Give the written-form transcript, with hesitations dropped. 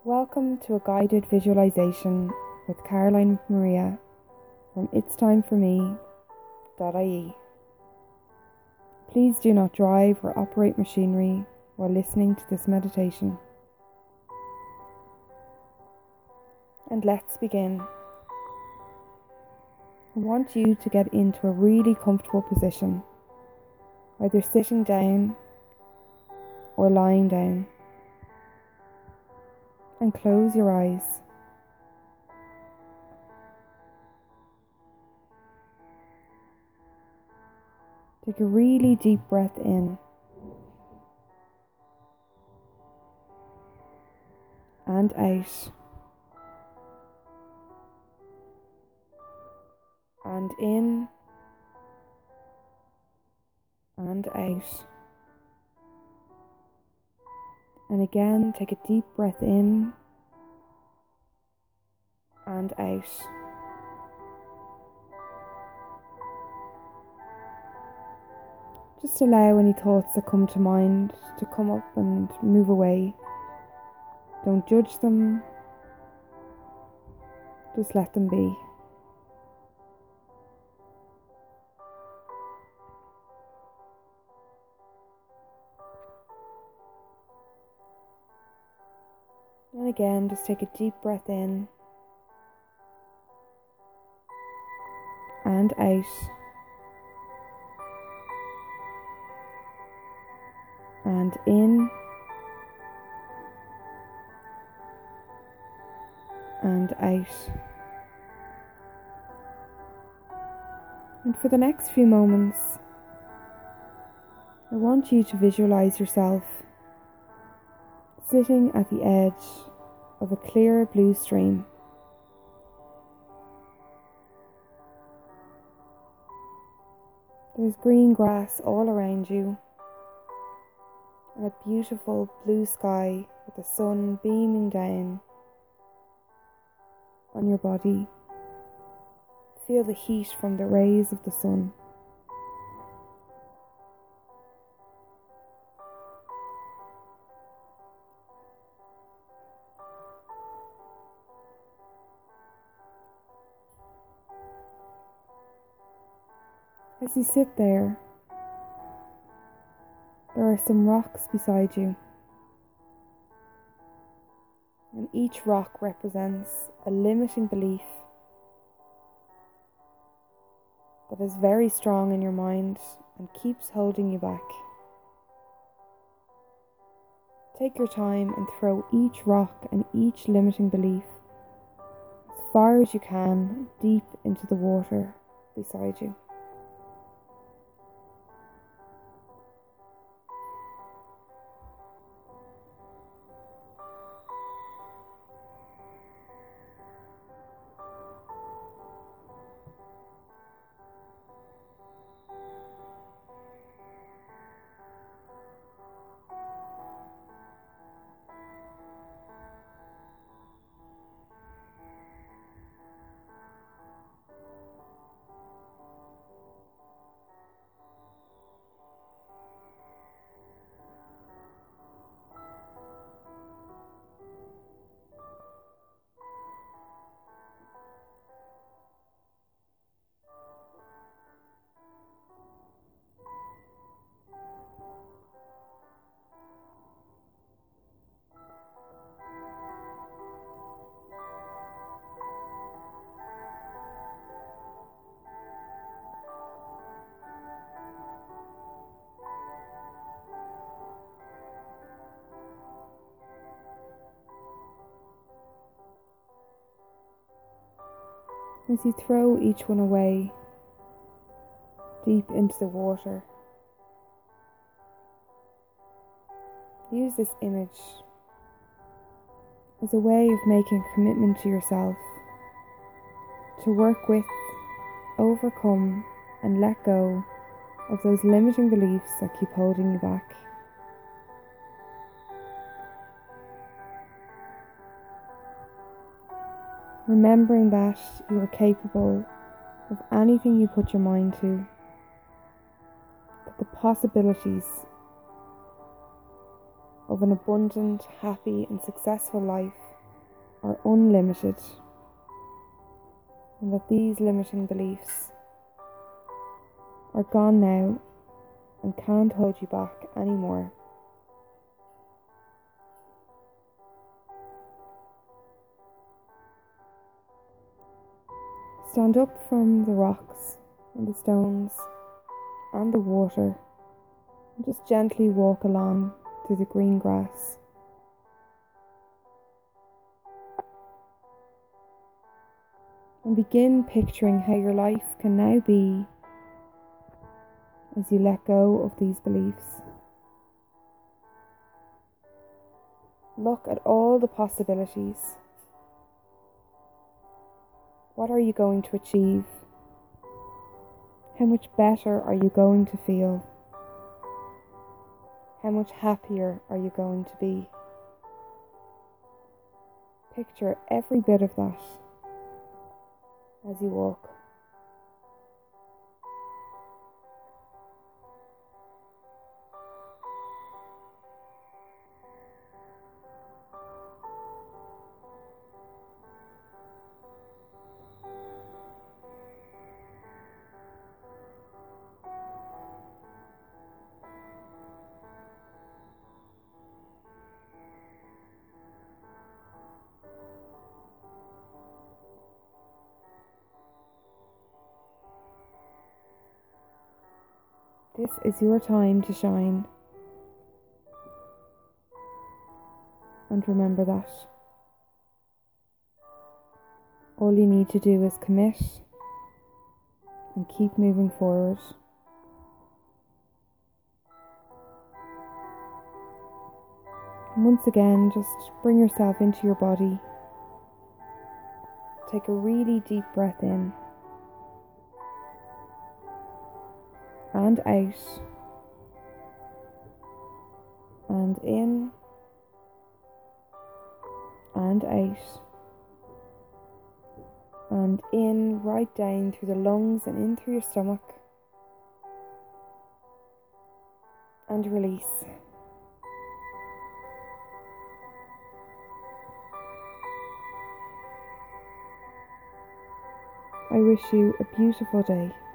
Welcome to a guided visualization with Caroline Maria from itsTimeForMe.ie. Please do not drive or operate machinery while listening to this meditation. And let's begin. I want you to get into a really comfortable position, either sitting down or lying down, and close your eyes. Take a really deep breath in and out, and in and out. And again, take a deep breath in and out. Just allow any thoughts that come to mind to come up and move away. Don't judge them, just let them be. And again, just take a deep breath in and out. And in and out. And for the next few moments, I want you to visualize yourself sitting at the edge of a clear blue stream. There's green grass all around you and a beautiful blue sky with the sun beaming down on your body. Feel the heat from the rays of the sun. As you sit there are some rocks beside you, and each rock represents a limiting belief that is very strong in your mind and keeps holding you back. Take your time and throw each rock and each limiting belief as far as you can deep into the water beside you. As you throw each one away deep into the water, use this image as a way of making a commitment to yourself to work with, overcome, and let go of those limiting beliefs that keep holding you back. Remembering that you are capable of anything you put your mind to, that the possibilities of an abundant, happy, and successful life are unlimited, and that these limiting beliefs are gone now and can't hold you back anymore. Stand up from the rocks and the stones and the water and just gently walk along through the green grass. And begin picturing how your life can now be as you let go of these beliefs. Look at all the possibilities. What are you going to achieve? How much better are you going to feel? How much happier are you going to be? Picture every bit of that as you walk. This is your time to shine. And remember that. All you need to do is commit and keep moving forward. And once again, just bring yourself into your body. Take a really deep breath in and out, and in and out, and in right down through the lungs and in through your stomach, and release. I wish you a beautiful day.